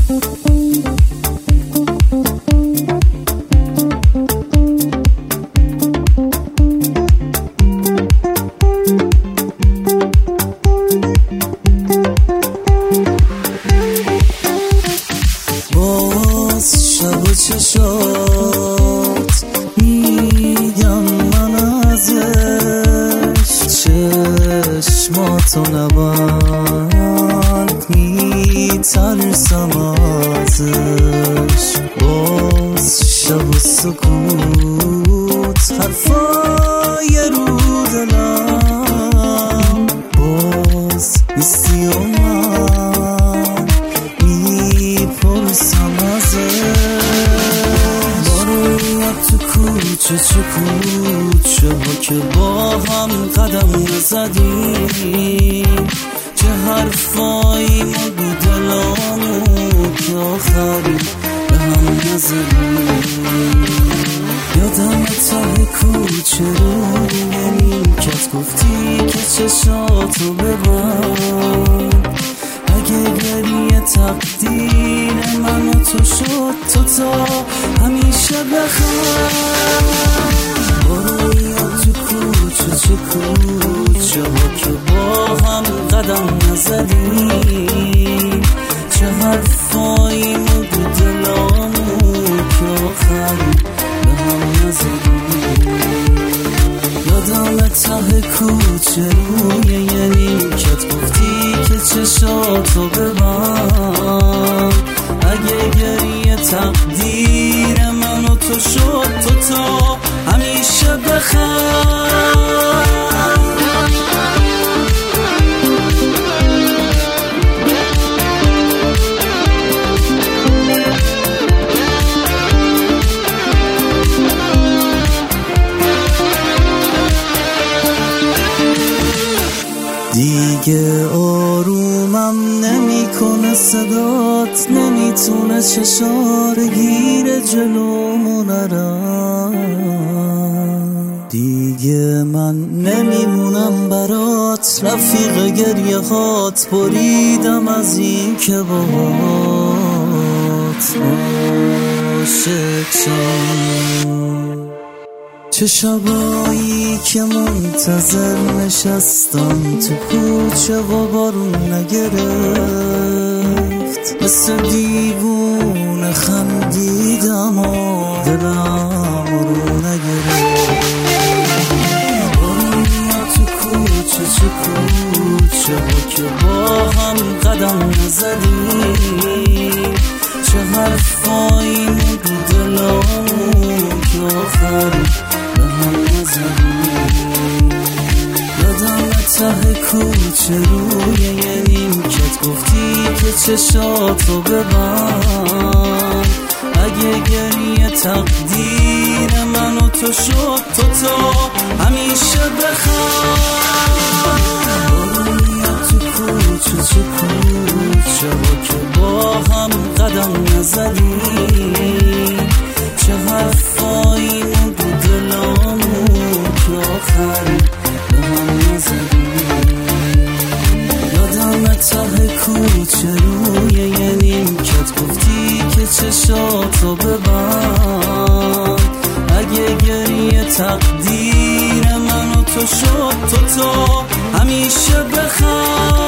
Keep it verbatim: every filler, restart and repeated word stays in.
چشات میگم من ازش، چشماتو نبند میترسم ازش. باز شب و سکوت حرفای رو دلم، باز نیستی و من میپرسم ازش. تو کوچه چه کوچه ها که با هم قدم نزدیم، چه حرفایی ما دو دلامو که آخری به هم نزدیم. یادم ته کوچه روی نیمکت گفتی که چشاتو ببند، اگه گریه تقدیر من و تو شد تو تا همیشه بخند. برو یا تو کوچه چه کوچه ها که با هم قدم نزدیم، چه حرفایی ما دو دلامو که آخری به هم نزدیم. یادم ته کوچه روی یه نیمکت گفتی که چشاتو ببند، اگه گریه تقدیر من و تو شد تو تا همیشه بخند. دیگه آرومم نمیکنه صدات، نمیتونه چشار گیر جلومو نرم. دیگه من نمیمونم برات رفیق گریه هات، بریدم از این که باهات عاشق شدم. چه شبایی که منتظر نشستم تو کوچه و بارون نگرفت، مثل دیوونه خندیدم و دلم رو نگرفت. بارون تو کوچه چه کوچه ها که با هم قدم نزدیم، چه حرفایی نگو دلامو که آخری یادم ته کوچه روی یه نیمکت گفتی که چشاتو ببند، اگه گریه تقدیر من و تو شد تو تا همیشه بخند. برو تو کوچه چه کوچه ها که با هم قدم نزدیم، چه حرفایی ما دو دلامو که آخری به هم نزدیم. یادم ته کوچه روی یه نیمکت گفتی که چشاتو ببند، اگه گریه تقدیر من و تو شد تو تا همیشه بخند.